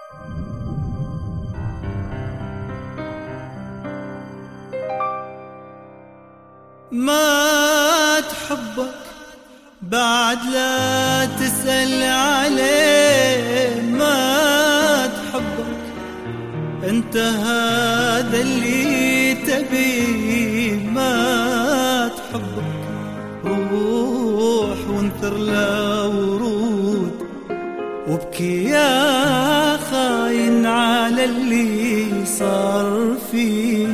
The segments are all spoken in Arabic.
ما تحبك بعد لا تسأل عليه، ما تحبك انت هذا اللي تبيه. ما تحبك روح وانثر له ورود وابكي يا خاين على اللي صار فيه.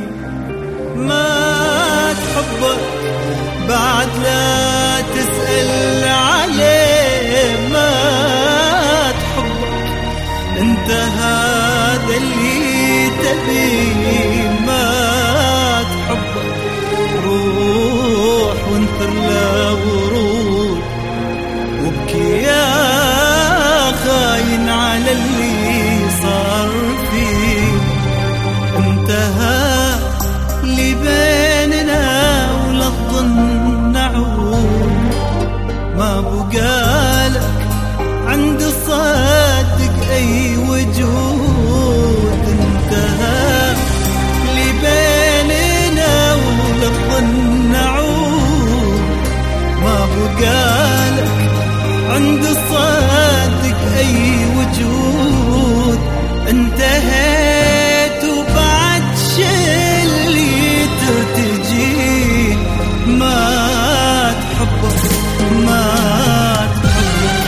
ما تحبك بعد لا تسأل عليه، ما تحبك انت هذا اللي تبيه. ما تحبك روح وانثر له ورود وابكي يا خاين على اللي صار فيه. انتهى اللي بيننا ولا الظن نعود، ما بقالك عند صدق اي وجود. انتهى اللي بيننا ولا الظن نعود، ما بقالك عند صدق اي وجود. انتهيت وبعد شلي ترتجي. ما تحبك ما تحبك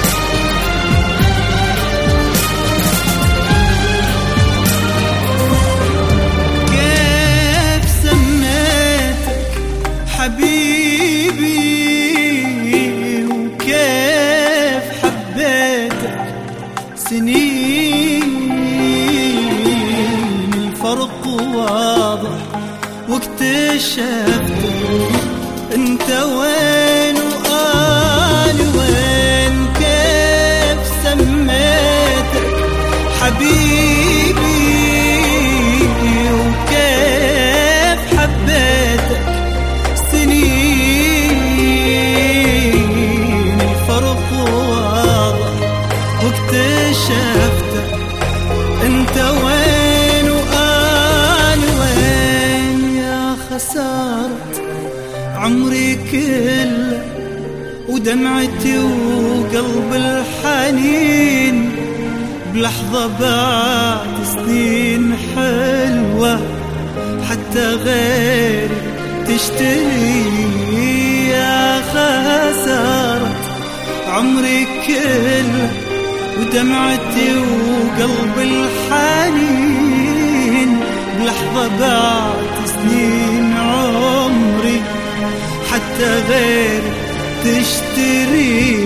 كيف سميتك حبيبي وكيف حبيتك سنين. الفرق واضح واكتشفت انت وين وأنا وين. كيف سميتك حبيبي وكيف حبيتك سنين. الفرق واضح واكتشفت انت وين وأنا وين. يا خسارة عمري كله ودمعتي وقلب الحنين، بلحظة بعد سنين حلوة حتى غيري تشتري. يا خسارة عمري كله ودمعتي وقلب الحنين، بلحظة بعد سنين عمري حتى غير تشتري.